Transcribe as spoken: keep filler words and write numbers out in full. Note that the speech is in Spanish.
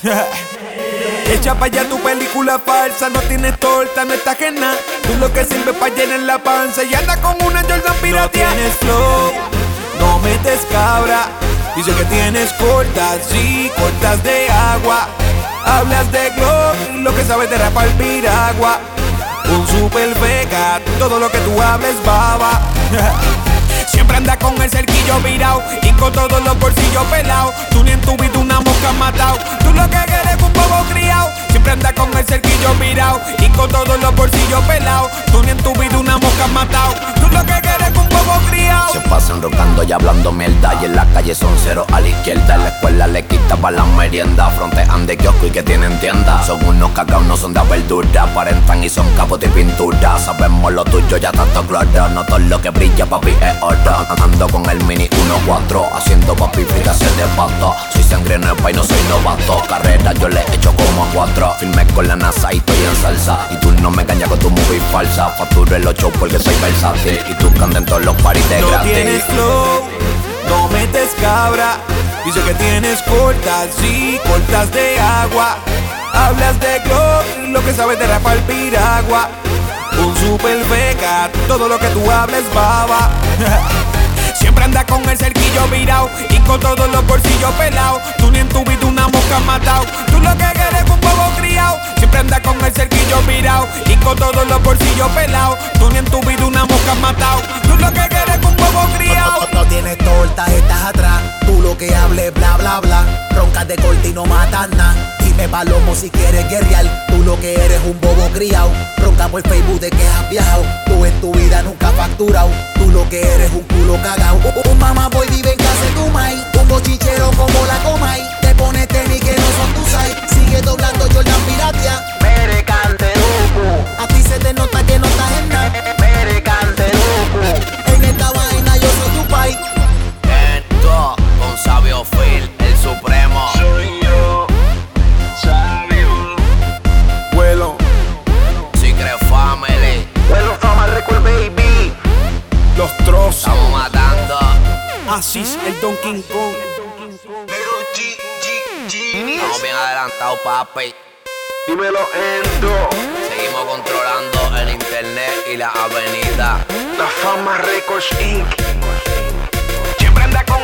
Echa pa' allá tu película falsa, no tienes torta, no estás ajena. Tú lo que sirve pa' llenar la panza y anda con una Jordan piratea. No tienes flow, no metes cabra. Dice que tienes cortas, sí, cortas de agua. Hablas de glow, lo que sabes de rapar piragua. Un super beca, todo lo que tú hables baba. Siempre anda con el cerquillo virado y con todos los bolsillos pelados. Tú ni en tu vida una mosca has matado. Tú lo que quieres es un bobo criado. Siempre anda con el cerquillo virado y con todos los bolsillos pelados. Tú ni en tu vida una mosca has matado. Tú lo que quieres es un bobo criado. Se pasan rocando y hablando mierda y en la calle son cero a la izquierda. En la escuela le quitaban la merienda. Frontean de kiosco y que tienen tienda. Son unos cagados, no son de verdura. Aparentan y son capos de pintura. Sabemos lo tuyo, ya tanto claro. No todo lo que brilla, papi, es oro. Ando con el mini uno cuatro, haciendo papi fricases de pato. Soy sangre nueva y no soy novato. Carrera yo le echo como a cuatro. Firme con la NASA y estoy en salsa. Y tú no me engañas con tu movie falsa. Facturo el ocho porque soy versátil. Y tú cantas en todos los paris de no gratis. No tienes flow, no metes cabra. Dice que tienes cortas, sí, cortas de agua. Hablas de glow, lo que sabes de rapar piragua. Un super beca, todo lo que tú hables baba. Siempre anda con el cerquillo virado y con todos los bolsillos pelados. Tú ni en tu vida una mosca has matado. Tú lo que quieres es un bobo criado. Siempre anda con el cerquillo virado y con todos los bolsillos pelados. Tú ni en tu vida una mosca has matado. Tú lo que quieres es un bobo criado. No, no, no tienes torta, estás atrás. Tú lo que hables, bla, bla, bla. Roncas de corte y no matas nada. Dime palomo si quieres guerrear. Tú lo que eres un bobo criado. Ronca por Facebook de que has viajado. Tú en tu vida nunca has facturado. Tú lo que eres un culo cagao. Un mamá boy vive en casa de tu mai. Un bochichero como la comay. Te pones tenis que no son tus size. Sigue doblando Jordan piratea. Mere cante loco. A ti se te nota que no estás en nada. Mere cante loco. En esta vaina yo soy tu pai. Esto con Sabio Phil, el supremo. Soy yo, Sabio. Vuelo, Secret Family. Vuelo Fama Record Baby. los trozos. Estamos matando. Asís, el Don King Kong. Pero G, G, G. Estamos bien adelantados, papi. Dímelo, Endo. Seguimos controlando el internet y la avenida. La Fama Records incorporated. Siempre anda con